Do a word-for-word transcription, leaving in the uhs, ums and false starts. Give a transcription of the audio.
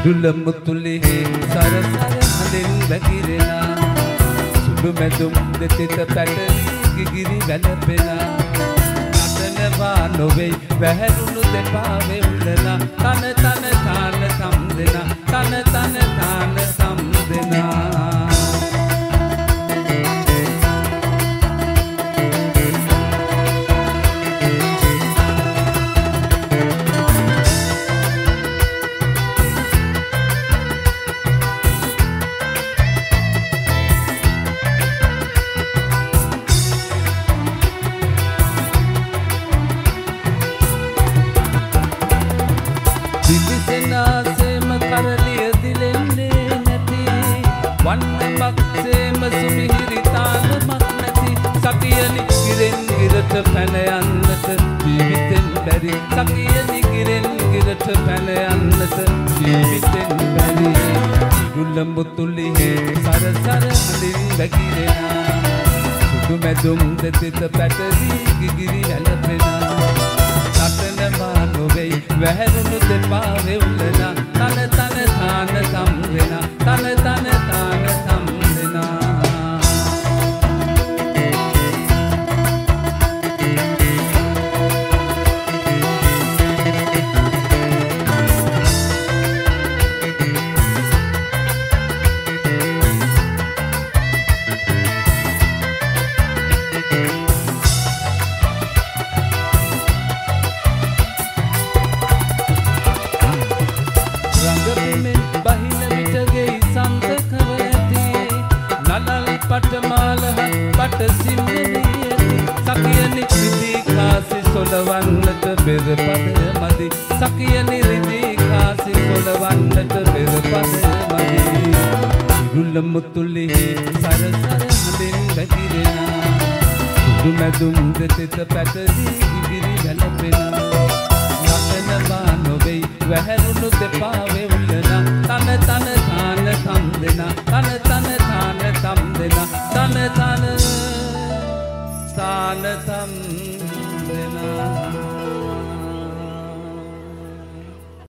ඉඩුල මුතුලි සර සර හඳින් වැగిරෙනා සුදු මැදුම් දෙතිත පැටලි ගිගිරි වැළපෙනා නටනවා නොවේ වැහැරුණු දෙපා වෙවුලනා තන තන තාන සම් දෙනා තන තන තාන සම් දෙනා දිලිසෙනාසෙම කරලිය දිලෙන්නේ නැති වන්නමක් සේම සුමිහිරි තාලමක් නැති සතියනි ගිරෙන් ගිරට පැන යන්නට ජීවිතෙන් බැරි සතියනි ගිරෙන් ගිරට පැන යන්නට ජීවිතෙන් බැරි ඉඩුල මුතුලි සර සර හඳින් වැగిරෙනා සුදු මැදුම් දෙතිත පැටලි ගිගිරි වැළපෙනා නටනවා නොවේ වැහැරුණු දෙපා වෙවුලනා තන තන තාන සම් දෙනා තන තන තාන සම් දෙනා පටමාලහ පට සිම්මනියති සකියනි රිදී කාසි සොලවන්නට පෙරපද මදි සකියනි රිදී කාසි සොලවන්නට පෙරපද මදි ඉඩුල මුතුලි සර සර හඳින් වැగిරෙනා සුදු මැදුම් දෙතිත පැටලි ගිගිරි වැළපෙනා නටනවා නොවේ වැහැරුණු දෙපා වෙවුලනා තන තන තාන සම් දෙනා තන තන තාන සම් දෙනා තන තන තාන සම් දෙනා